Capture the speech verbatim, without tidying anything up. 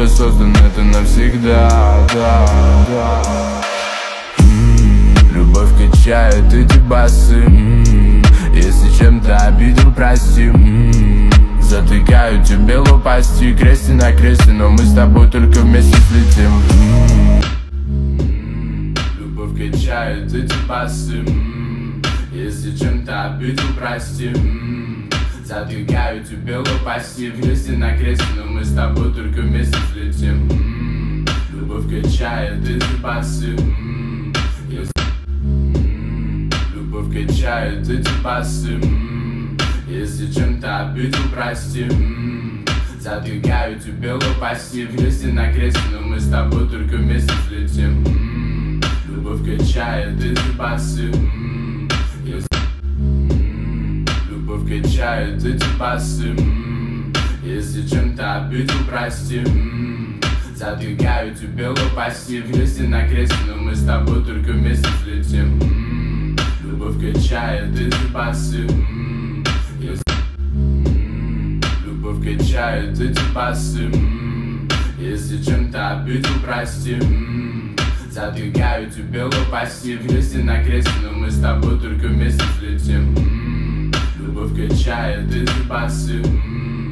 тобой создан, это навсегда, да, да. М-м, любовь качает эти басы. М-м, если чем-то обидел, прости. М-м, затыкаю тебе лопасти, крести на кресте, но мы с тобой только вместе слетим. М-м, любовь качает эти басы. М-м, если чем-то обидел, прости. М-м, затыкаю тебе лопасти, вместе на кресте, но мы с тобой только вместе слетим. М-м, любовь качает эти басы. М-м, если... М-м, любовь качает эти басы. М-м, если чем-то обидел, прости. М-м, затыкаю тебе лопасти, вместе на кресте, но мы с тобой только вместе слетим. М-м, любовь качает эти басы. М-м, если... Любовь качает эти басы. М-м, если чем-то обидел, прости. М-м, затыкаю тебе лопасти, вместе на кресте, но мы с тобой только вместе слетим. М-м, любовь качает эти басы. М-м, если... М-м, любовь качает эти басы. М-м, если чем-то обидел, прости. М-м, затыкаю тебе лопасти, вместе на кресте, но мы с тобой только вместе слетим. М-м, любовь качает эти басы.